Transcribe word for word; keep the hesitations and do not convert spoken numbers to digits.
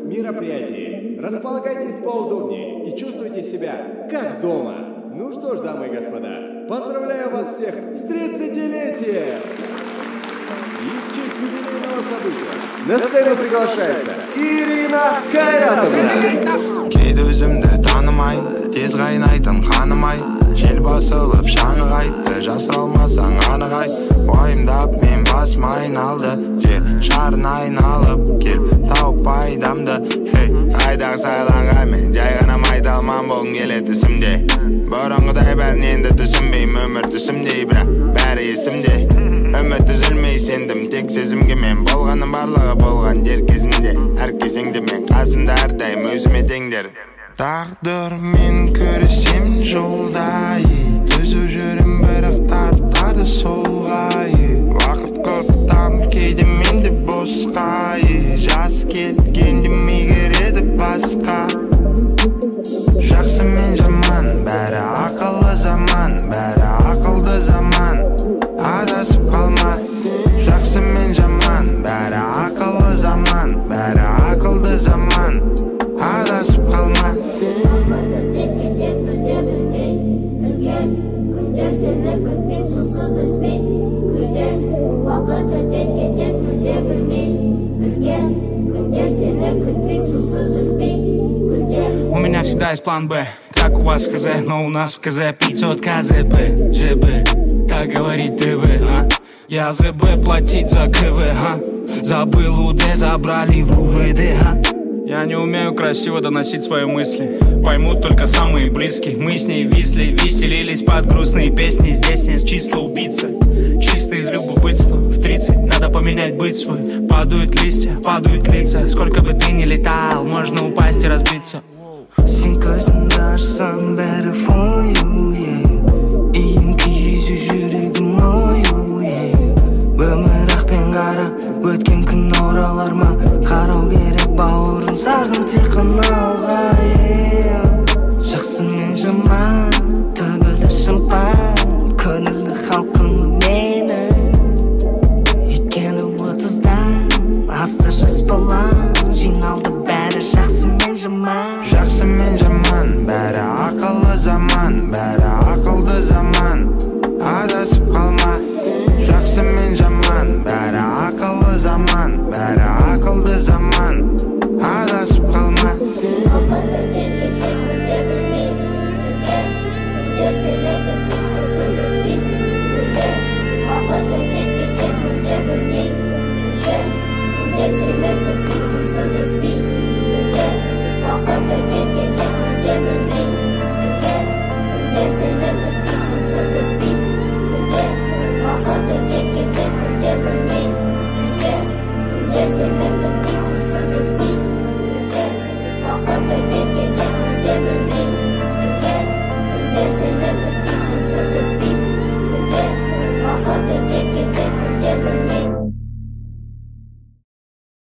мероприятии. Располагайтесь поудобнее и чувствуйте себя как дома. Ну что ж, дамы и господа, поздравляю вас всех с тридцатилетием! И в честь юбилейного события на сцену приглашается Ирина Кайратовна. Кейде өзімді танымай, тез қайнайтын қаным ай. Жел басылып шаңы қайтты, жасыра алмасаң анық ай. Уайымдап мен басым айналды, жер шарын айналып келіп тауып пайдамды. Хей, қайдағы сайланға мен жай ғана майдалман болғым келеді түсімде. Бұрынғыдай бәрін енді түсінбеймін, өмір түсімдей, бірақ бәрі есімде. Үміт үзілмей сендім, тек сезімге мен болғаным барлығы болған дер кезінде. Әр кезеңде мен қасымда әрдайым өзіме теңдер. Тағдырмен көрісем жолдай, түзу жүрім бірақ тартады солғай. Уақыт көптам кейде менде босқай, жас келгенде мегереді басқа. Жақсы мен жаман, бәрі ақылы заман, бәрі ақылды заман. Адасып қалма, жақсы мен жаман, бәрі ақылы заман, бәрі ақылды заман. Адасып қалма. У меня всегда есть план Б, как у вас в КЗ, но у нас в КЗ пятьсот КЗП, ЖБ, так говорит ТВ, а? Я ЗБ платить за КВ, а? Забыл УД, забрали в УВД, а? Я не умею красиво доносить свои мысли, поймут только самые близкие. Мы с ней висли, веселились под грустные песни. Здесь нет числа убийцы, чисто из любопытства. В тридцать надо поменять быть свой. Падают листья, падают лица. Сколько бы ты ни летал, можно упасть и разбиться.